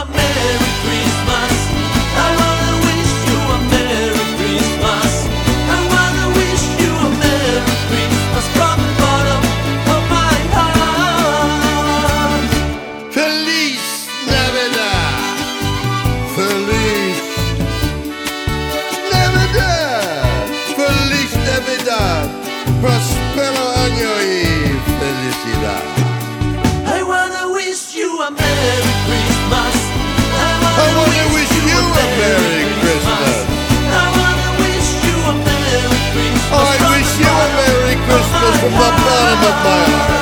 Merry Christmas. I wanna wish you a Merry Christmas. I wanna wish you a Merry Christmas from the bottom of my heart. Feliz Navidad. Feliz Navidad. Feliz Navidad. Prospero año y felicidad. I wanna wish you a Merry Christmas. I wanna wish you a Merry Christmas. I wanna wish you a Merry Christmas. I wish you a Merry Christmas from the bottom of my heart.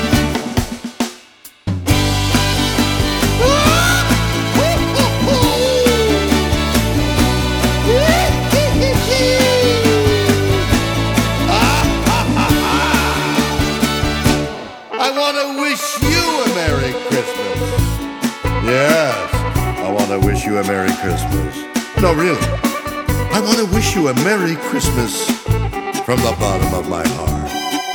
I want to wish you a Merry Christmas. Yes, I want to wish you a Merry Christmas. No, really. I want to wish you a Merry Christmas from the bottom of my heart.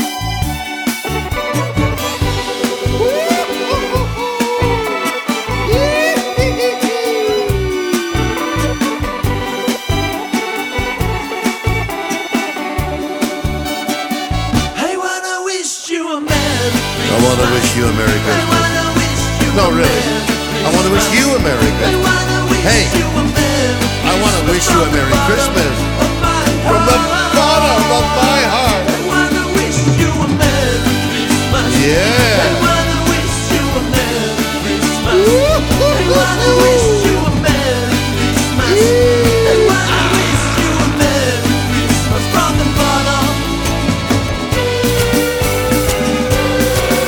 I wanna wish you a Merry Christmas. I want to wish you a Merry I Christmas. wanna wish you No, a really. Merry I want to wish you a Merry I Christmas. wanna wish Hey, you a Merry I want to wish you a Merry Christmas from the bottom of my heart. I wanna wish you a Merry Christmas. Yeah. I wanna wish you a Merry Christmas. I wanna wish you a Merry Christmas. I wanna wish you a Merry Christmas from the bottom.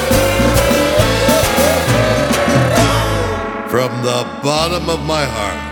From the bottom of my heart.